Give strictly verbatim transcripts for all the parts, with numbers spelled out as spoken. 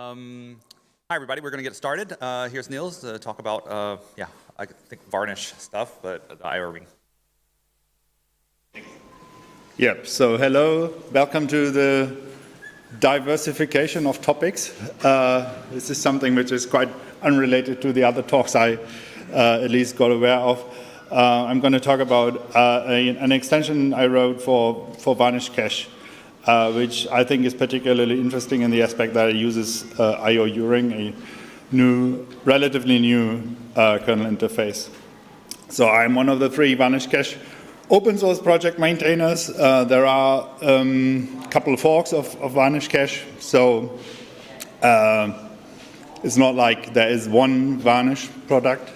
Um, hi, everybody. We're going to get started. Uh, here's Niels to talk about, uh, yeah, I think varnish stuff, but the I R wing. Yep. So hello. Welcome to the diversification of topics. Uh, this is something which is quite unrelated to the other talks I uh, at least got aware of. Uh, I'm going to talk about uh, a, an extension I wrote for, for Varnish Cache, uh, which I think is particularly interesting in the aspect that it uses uh, I O U-ring, a new, relatively new uh, kernel interface. So I'm one of the three Varnish Cache open source project maintainers. Uh, there are a um, couple of forks of, of Varnish Cache, so uh, it's not like there is one Varnish product.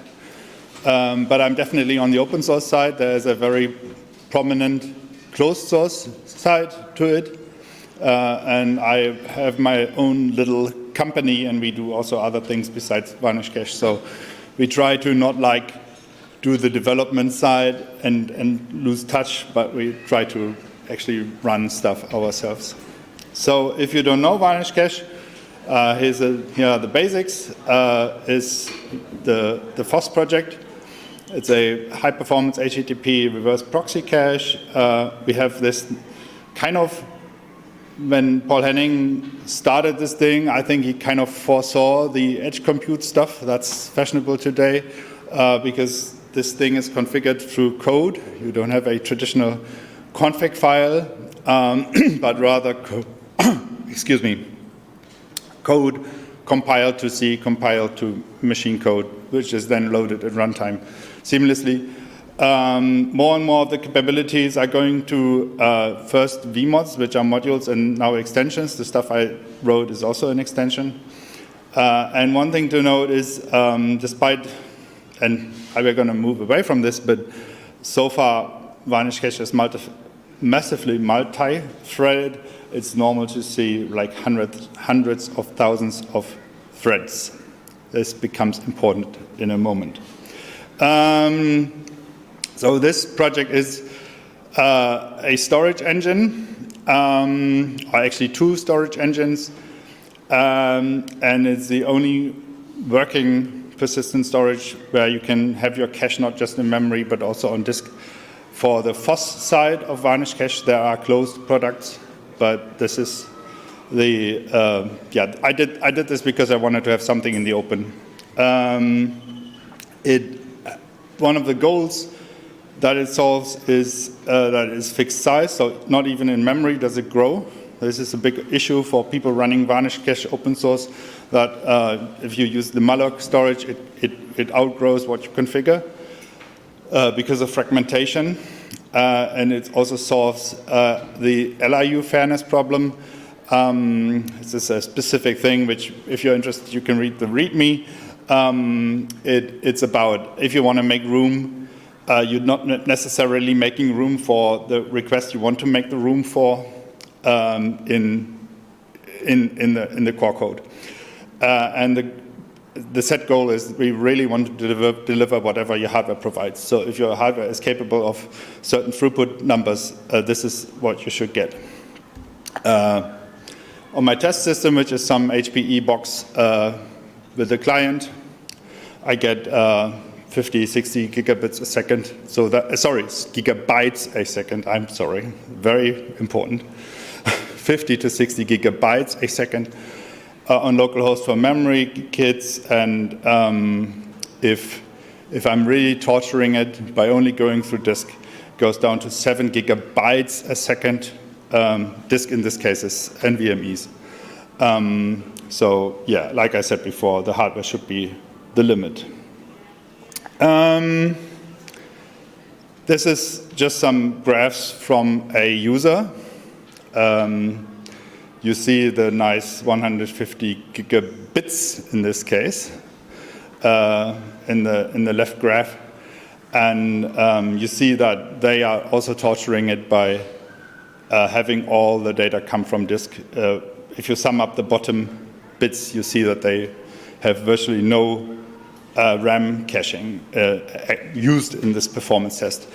Um, but I'm definitely on the open source side. There is a very prominent closed source side to it. Uh, and I have my own little company, and we do also other things besides Varnish Cache. So we try to not like do the development side and, and lose touch, but we try to actually run stuff ourselves. So if you don't know Varnish Cache, uh, here's a, here are the basics. Uh, is the, the F O S project. It's a high-performance H T T P reverse proxy cache. Uh, we have this kind of, when Paul Henning started this thing, I think he kind of foresaw the edge compute stuff that's fashionable today, uh, because this thing is configured through code. You don't have a traditional config file, um, but rather, co excuse me, code compiled to C, compiled to machine code, which is then loaded at runtime seamlessly. Um, more and more of the capabilities are going to uh, first V mods, which are modules, and now extensions. The stuff I wrote is also an extension. Uh, and one thing to note is, um, despite, and we're going to move away from this, but so far Varnish Cache is multi massively multi-threaded. It's normal to see like hundreds, hundreds of thousands of threads. This becomes important in a moment. Um, so this project is uh, a storage engine, um, or actually two storage engines, um, and it's the only working persistent storage where you can have your cache not just in memory but also on disk. For the F O S side of Varnish Cache, there are closed products, but this is the uh, yeah. I did I did this because I wanted to have something in the open. Um, it one of the goals that it solves is uh, that it's fixed size, so not even in memory does it grow. This is a big issue for people running Varnish Cache open source, that uh, if you use the malloc storage, it, it, it outgrows what you configure uh, because of fragmentation. Uh, and it also solves uh, the L I U fairness problem. Um, this is a specific thing which, if you're interested, you can read the README. Um, it, it's about if you want to make room, uh, you're not necessarily making room for the request you want to make the room for um, in, in, in, the, in the core code. Uh, and the, the set goal is we really want to deliver, deliver whatever your hardware provides. So if your hardware is capable of certain throughput numbers, uh, this is what you should get. Uh, on my test system, which is some H P E box uh, with the client, I get uh, fifty, sixty gigabits a second. So that, uh, sorry, gigabytes a second. I'm sorry, very important. fifty to sixty gigabytes a second uh, on localhost for memory kits, and um, if if I'm really torturing it by only going through disk, it goes down to seven gigabytes a second. Um, disk in this case is N V M Es. Um, so yeah, like I said before, the hardware should be the limit. Um, this is just some graphs from a user. Um, you see the nice one hundred fifty gigabits in this case uh, in the in the left graph, and um, you see that they are also torturing it by uh, having all the data come from disk. Uh, if you sum up the bottom bits, you see that they have virtually no uh, RAM caching uh, used in this performance test.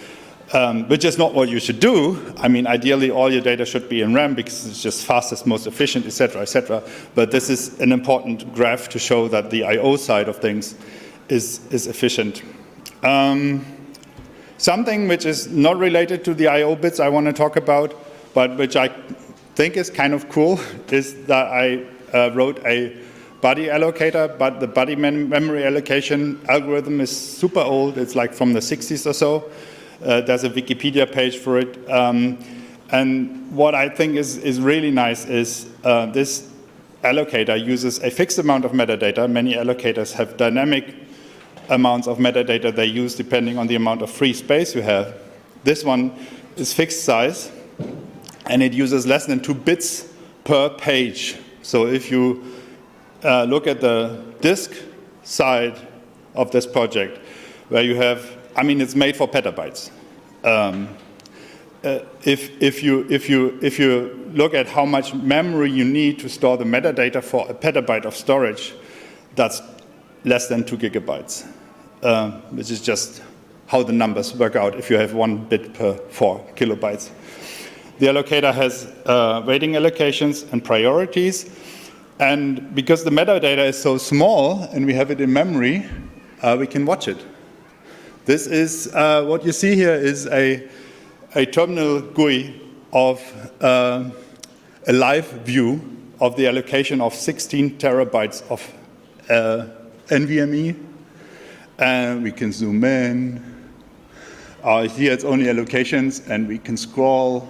um, which is not what you should do. I mean, ideally, all your data should be in RAM because it's just fastest, most efficient, et cetera, et cetera. But this is an important graph to show that the I O side of things is, is efficient. Um, something which is not related to the I O bits I want to talk about, but which I think is kind of cool, is that I uh, wrote a buddy allocator, but the buddy mem memory allocation algorithm is super old. It's like from the sixties or so. Uh, there's a Wikipedia page for it. Um, and what I think is, is really nice is uh, this allocator uses a fixed amount of metadata. Many allocators have dynamic amounts of metadata they use depending on the amount of free space you have. This one is fixed size, and it uses less than two bits per page. So if you uh, look at the disk side of this project, where you have, I mean, it's made for petabytes. Um, uh, if, if, you, if, you, if you look at how much memory you need to store the metadata for a petabyte of storage, that's less than two gigabytes, uh, which is just how the numbers work out if you have one bit per four kilobytes. The allocator has uh, weighting allocations and priorities. And because the metadata is so small and we have it in memory, uh, we can watch it. This is, uh, what you see here is a, a terminal G U I of uh, a live view of the allocation of sixteen terabytes of uh, NVMe. And we can zoom in. Uh, here it's only allocations, and we can scroll.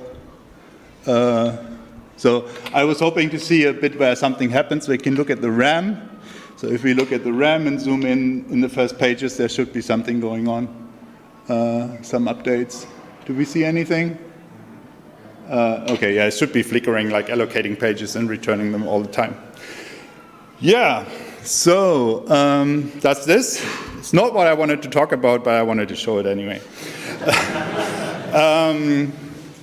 Uh, so I was hoping to see a bit where something happens. We can look at the RAM. So if we look at the RAM and zoom in in the first pages, there should be something going on. Uh, some updates. Do we see anything? Uh, okay, yeah, it should be flickering, like allocating pages and returning them all the time. Yeah, so um, that's this. It's not what I wanted to talk about, but I wanted to show it anyway. um,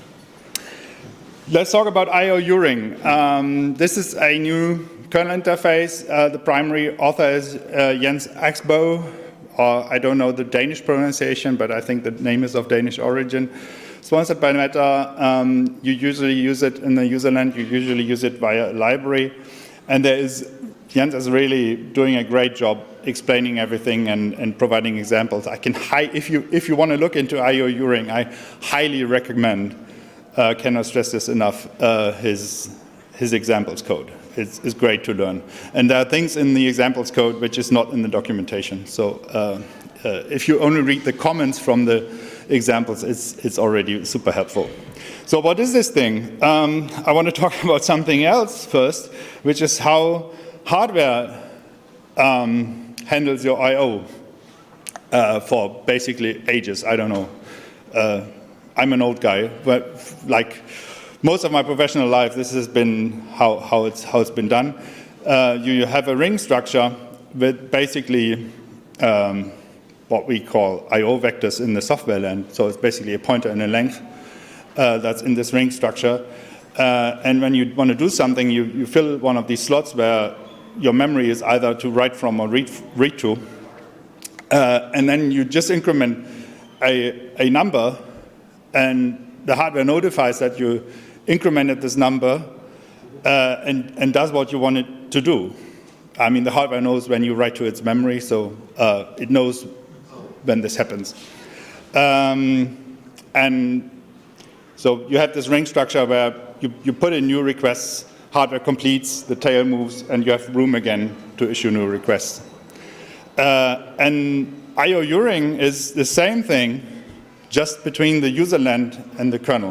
Let's talk about I O Uring. Um, this is a new kernel interface. Uh, the primary author is uh, Jens Axbo, or I don't know the Danish pronunciation, but I think the name is of Danish origin. Sponsored by Meta. Um, you usually use it in the userland. You usually use it via a library. And there is, Jens is really doing a great job explaining everything and, and providing examples. I can hi if you if you want to look into I O Uring, I highly recommend. Uh, cannot stress this enough, uh, his, his examples code. It's, it's great to learn. And there are things in the examples code which is not in the documentation. So uh, uh, if you only read the comments from the examples, it's, it's already super helpful. So what is this thing? Um, I want to talk about something else first, which is how hardware um, handles your I O uh, for basically ages. I don't know. Uh, I'm an old guy, but like most of my professional life, this has been how, how, it's, how it's been done. Uh, you have a ring structure with basically um, what we call I O vectors in the software land. So it's basically a pointer and a length uh, that's in this ring structure. Uh, and when you want to do something, you, you fill one of these slots where your memory is either to write from or read, read to. Uh, and then you just increment a, a number, and the hardware notifies that you incremented this number uh, and, and does what you want it to do. I mean, the hardware knows when you write to its memory, so uh, it knows when this happens. Um, and so you have this ring structure where you, you put in new requests, hardware completes, the tail moves, and you have room again to issue new requests. Uh, and I O Uring is the same thing, just between the userland and the kernel.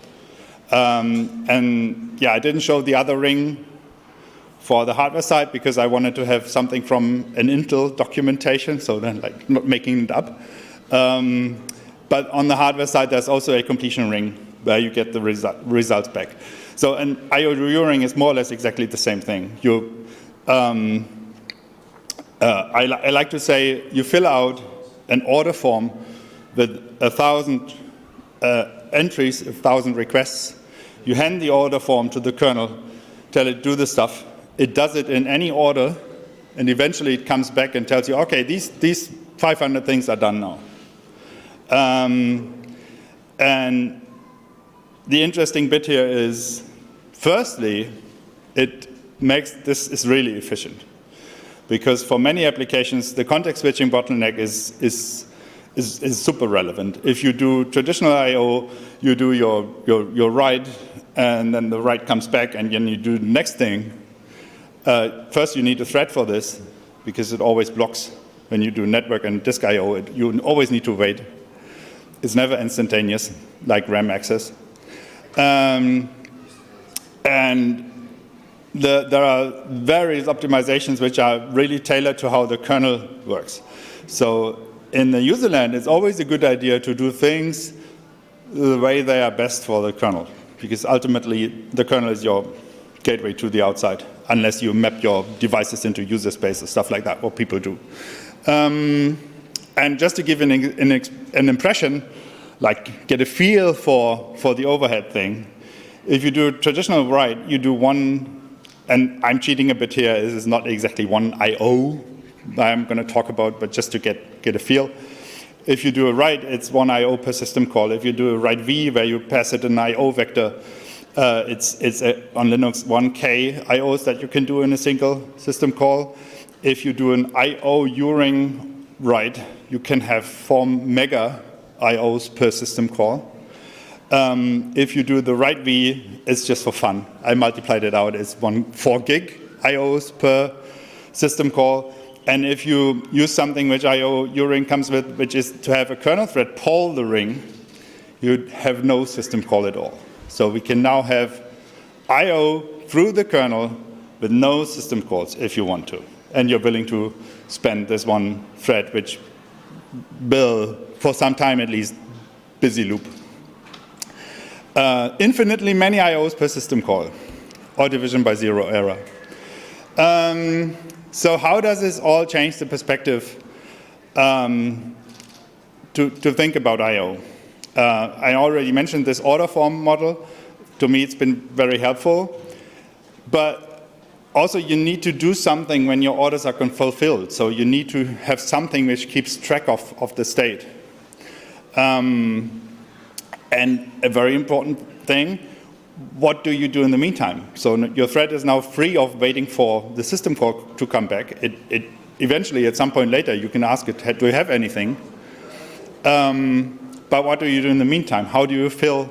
Um, and yeah, I didn't show the other ring for the hardware side because I wanted to have something from an Intel documentation, so then like not making it up. Um, but on the hardware side, there's also a completion ring where you get the resu results back. So an I O Uring is more or less exactly the same thing. You, um, uh, I, li I like to say you fill out an order form with a thousand uh, entries, a thousand requests. You hand the order form to the kernel, tell it do the stuff. It does it in any order, and eventually it comes back and tells you, okay, these, these five hundred things are done now. Um, And the interesting bit here is, firstly, it makes this is really efficient. Because for many applications, the context switching bottleneck is, is, is, is super relevant. If you do traditional I O, you do your, your, your write, and then the write comes back, and then you do the next thing. Uh, first, you need a thread for this, because it always blocks. When you do network and disk I O, it, you always need to wait. It's never instantaneous, like RAM access. Um, and the, there are various optimizations which are really tailored to how the kernel works. So in the user land, it's always a good idea to do things the way they are best for the kernel, because ultimately the kernel is your gateway to the outside, unless you map your devices into user spaces, stuff like that, what people do. Um, and just to give an, an, an impression, like get a feel for, for the overhead thing, if you do traditional write, you do one, and I'm cheating a bit here, this is not exactly one I O I'm going to talk about, but just to get, get a feel. If you do a write, it's one I O per system call. If you do a write V, where you pass it an I O vector, uh, it's, it's a, on Linux one K I Os that you can do in a single system call. If you do an I O uring write, you can have four mega I Os per system call. Um, if you do the write V, it's just for fun. I multiplied it out. It's one four gig I Os per system call. And if you use something which I O uring comes with, which is to have a kernel thread poll the ring, you have no system call at all. So we can now have I O through the kernel with no system calls if you want to. And you're willing to spend this one thread, which will, for some time at least, busy loop. Uh, infinitely many I Os per system call, or division by zero error. Um, so how does this all change the perspective um, to, to think about I O? Uh, I already mentioned this order form model. To me, it's been very helpful. But also, you need to do something when your orders are fulfilled. So you need to have something which keeps track of, of the state. Um, and a very important thing, what do you do in the meantime? So your thread is now free of waiting for the system call to come back. It, it eventually, at some point later, you can ask it, do you have anything? Um, but what do you do in the meantime? How do you fill,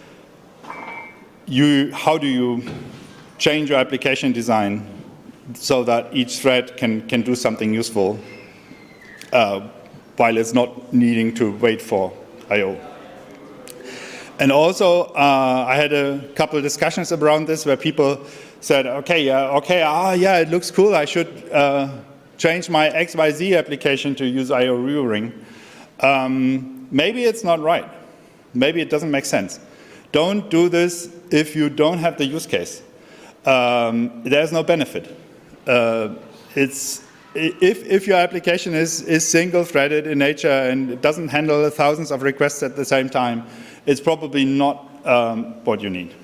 you, how do you change your application design so that each thread can, can do something useful uh, while it's not needing to wait for I O? And also, uh, I had a couple of discussions around this where people said, okay, yeah, okay, ah, yeah, it looks cool. I should uh, change my X Y Z application to use I O rerouting. Um, maybe it's not right. Maybe it doesn't make sense. Don't do this if you don't have the use case. Um, there's no benefit. Uh, it's, if, if your application is, is single-threaded in nature and it doesn't handle thousands of requests at the same time, it's probably not um, what you need.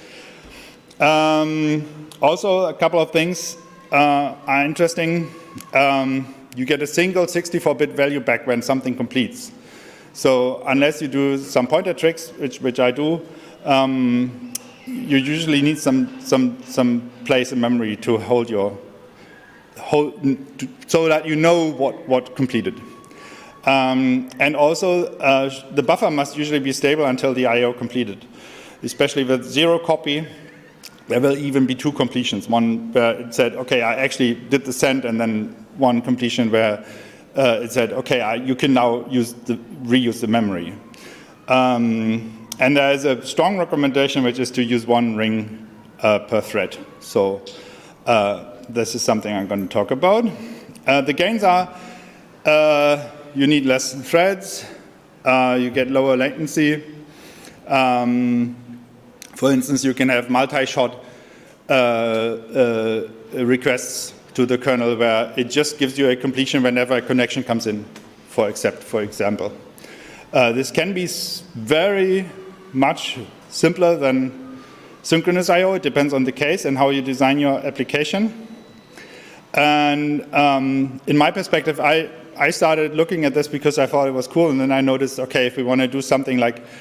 Um, also, a couple of things uh, are interesting. Um, you get a single sixty-four bit value back when something completes. So unless you do some pointer tricks, which, which I do, um, you usually need some, some, some place in memory to hold your, hold, to, so that you know what, what completed. Um, and also, uh, the buffer must usually be stable until the I O completed. Especially with zero copy, there will even be two completions. One where it said, okay, I actually did the send, and then one completion where uh, it said, okay, I, you can now use the, reuse the memory. Um, and there is a strong recommendation, which is to use one ring uh, per thread. So uh, this is something I'm going to talk about. Uh, the gains are, uh, you need less threads, uh, you get lower latency. Um, for instance, you can have multi-shot uh, uh, requests to the kernel where it just gives you a completion whenever a connection comes in, for accept, for example. Uh, this can be very much simpler than synchronous I O. It depends on the case and how you design your application. And um, in my perspective, I I started looking at this because I thought it was cool, and then I noticed, okay, if we want to do something like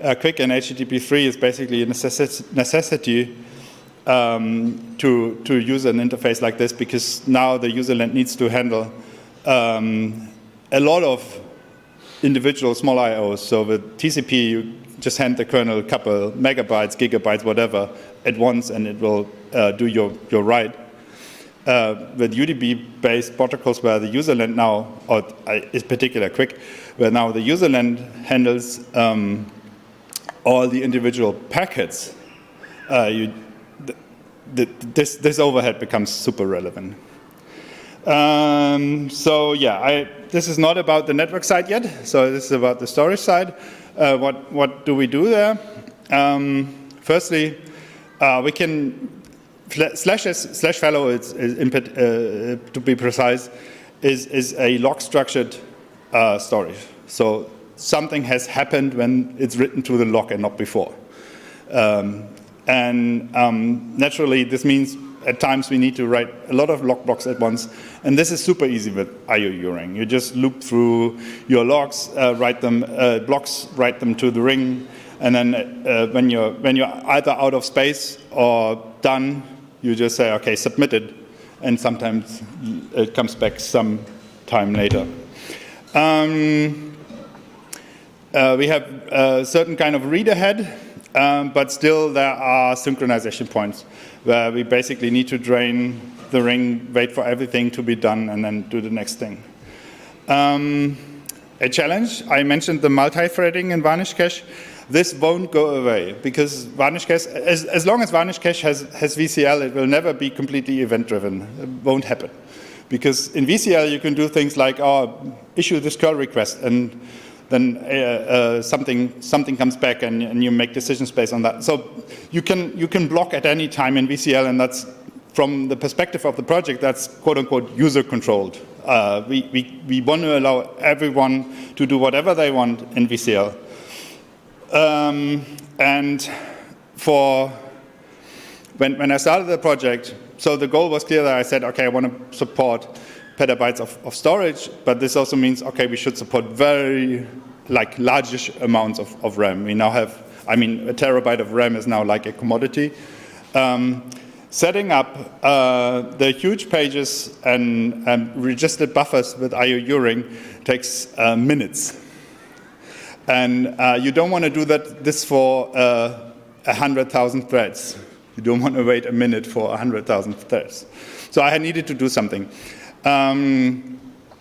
uh, Quick and H T T P three is basically a necessi necessity um, to, to use an interface like this, because now the userland needs to handle um, a lot of individual small I Os. So with T C P, you just hand the kernel a couple megabytes, gigabytes, whatever, at once, and it will uh, do your, your write. Uh, with U D B-based protocols where the userland now, or uh, is particular Quick, where now the userland handles um, all the individual packets, uh, you, th th this, this overhead becomes super relevant. Um, so yeah, I, this is not about the network side yet, so this is about the storage side. Uh, what, what do we do there? Um, firstly, uh, we can Slash, slash fellow, is, is input, uh, to be precise, is, is a log-structured uh, storage. So something has happened when it's written to the log and not before. Um, and um, naturally, this means at times we need to write a lot of log blocks at once. And this is super easy with I O U ring. You just loop through your logs, uh, write them, uh, blocks, write them to the ring. And then uh, when, you're, when you're either out of space or done, you just say, okay, submit it, and sometimes it comes back some time later. Um, uh, we have a certain kind of read ahead, um, but still there are synchronization points where we basically need to drain the ring, wait for everything to be done, and then do the next thing. Um, a challenge, I mentioned the multi-threading in Varnish Cache. This won't go away, because Varnish Cache, as, as long as Varnish Cache has, has V C L, it will never be completely event-driven. It won't happen. Because in V C L, you can do things like, oh, issue this curl request, and then uh, uh, something, something comes back, and, and you make decisions based on that. So you can, you can block at any time in V C L, and that's, from the perspective of the project, that's quote-unquote user-controlled. Uh, we, we, we want to allow everyone to do whatever they want in V C L. Um, and for when, when I started the project, so the goal was clear that I said, okay, I want to support petabytes of, of storage, but this also means, okay, we should support very, like, largish amounts of, of RAM. We now have, I mean, a terabyte of RAM is now like a commodity. Um, setting up uh, the huge pages and, and registered buffers with I O U ring takes uh, minutes. And uh, you don't want to do that, this for uh, one hundred thousand threads. You don't want to wait a minute for one hundred thousand threads. So I needed to do something. Um,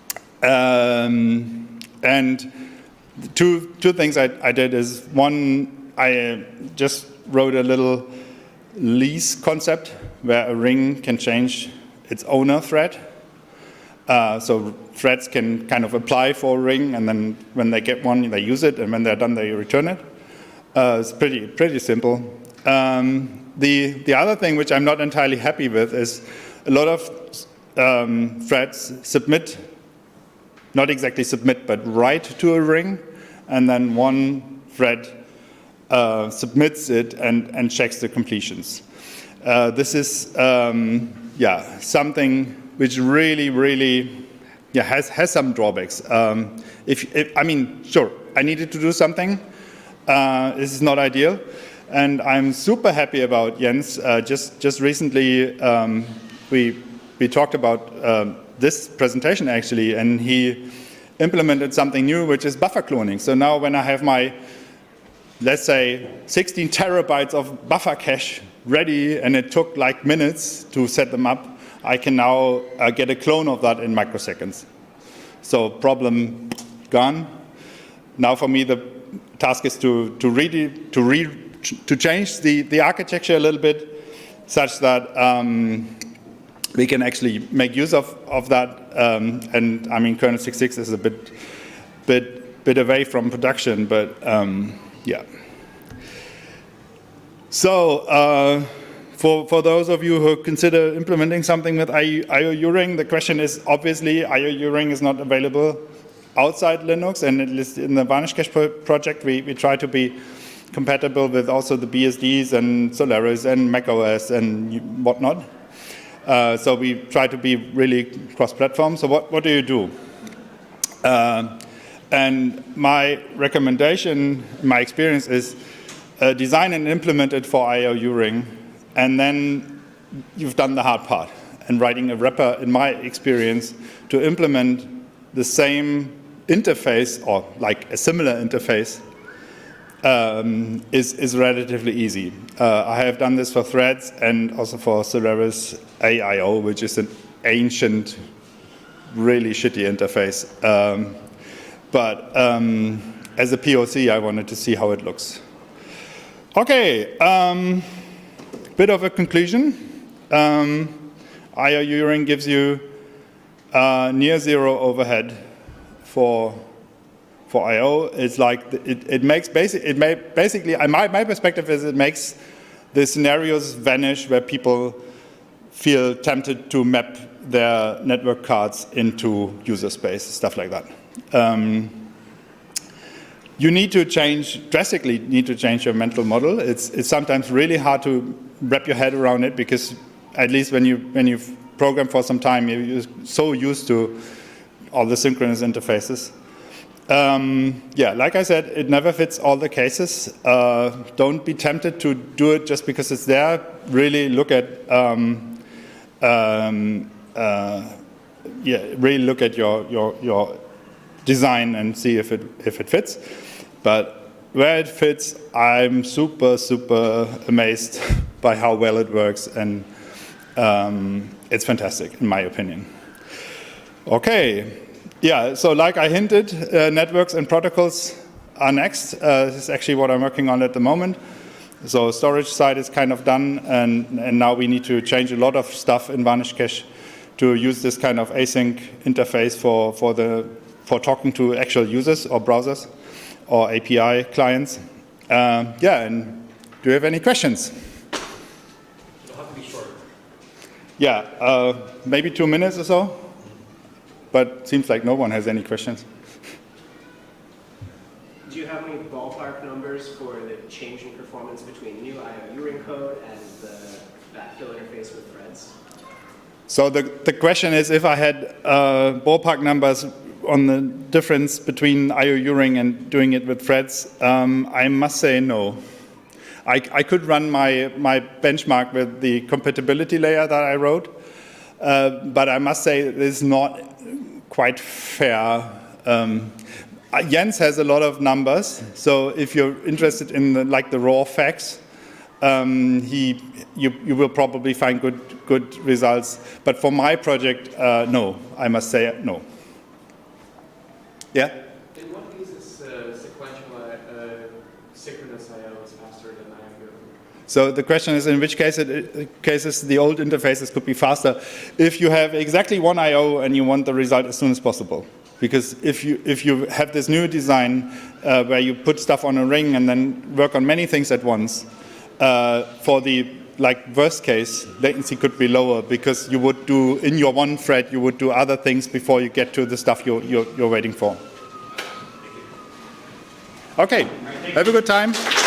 um, and two, two things I, I did is, one, I just wrote a little lease concept where a ring can change its owner thread. Uh, so threads can kind of apply for a ring, and then when they get one, they use it, and when they're done, they return it. Uh, it's pretty, pretty simple. Um, the, the other thing which I'm not entirely happy with is a lot of um, threads submit, not exactly submit, but write to a ring, and then one thread uh, submits it and, and checks the completions. Uh, this is, um, yeah, something which really, really, yeah, has, has some drawbacks. Um, if, if, I mean, sure, I needed to do something. Uh, this is not ideal. And I'm super happy about Jens. Uh, just, just recently, um, we, we talked about um, this presentation, actually, and he implemented something new, which is buffer cloning. So now when I have my, let's say, sixteen terabytes of buffer cache ready, and it took like minutes to set them up, I can now uh, get a clone of that in microseconds. So problem gone. Now for me the task is to to read to read to change the the architecture a little bit, such that um, we can actually make use of of that. Um, and I mean, kernel six point six is a bit bit bit away from production, but um, yeah. So. Uh, For, for those of you who consider implementing something with I O U ring, the question is, obviously, I O U ring is not available outside Linux, and at least in the Varnish Cache pro project, we, we try to be compatible with also the B S Ds and Solaris and macOS and whatnot. Uh, so we try to be really cross-platform. So what, what do you do? Uh, And my recommendation, my experience is uh, design and implement it for I O U ring, and then you've done the hard part. And writing a wrapper, in my experience, to implement the same interface, or like a similar interface, um, is, is relatively easy. Uh, I have done this for Threads and also for Solaris A I O, which is an ancient, really shitty interface. Um, but um, as a P O C, I wanted to see how it looks. Okay, um, bit of a conclusion. Um, I O U ring gives you uh, near zero overhead for for I O. It's like it, it makes basic. It may basically. My my perspective is it makes the scenarios vanish where people feel tempted to map their network cards into user space, stuff like that. Um, you need to change drastically. Need to change your mental model. It's it's sometimes really hard to wrap your head around it because at least when you when you've programmed for some time, you're so used to all the synchronous interfaces. Um, yeah, like I said, it never fits all the cases. Uh, don't be tempted to do it just because it's there. Really look at um, um, uh, yeah, really look at your your your design and see if it if it fits. But where it fits, I'm super super amazed by how well it works, and um, it's fantastic in my opinion. Okay. Yeah, so like I hinted, uh, networks and protocols are next. Uh, this is actually what I'm working on at the moment. So storage side is kind of done, and, and now we need to change a lot of stuff in Varnish Cache to use this kind of async interface for, for, the, for talking to actual users or browsers or A P I clients. Uh, yeah, and do you have any questions? It'll have to be short. Yeah, uh, maybe two minutes or so. But seems like no one has any questions. Do you have any ballpark numbers for the change in performance between new I O U ring code and the backfill interface with Threads? So the, the question is if I had uh, ballpark numbers on the difference between I O U ring and doing it with Threads, um, I must say no. I, I could run my, my benchmark with the compatibility layer that I wrote, uh, but I must say it is not quite fair. Um, Jens has a lot of numbers, so if you're interested in the, like the raw facts, um, he, you, you will probably find good, good results. But for my project, uh, no, I must say no. Yeah? In what cases uh, sequential uh, synchronous I O is faster than I O U? So the question is, in which case it, cases the old interfaces could be faster if you have exactly one I O and you want the result as soon as possible. Because if you if you have this new design uh, where you put stuff on a ring and then work on many things at once, uh, for the like worst case, latency could be lower because you would do in your one thread you would do other things before you get to the stuff you're you're, you're waiting for. Okay, have a good time.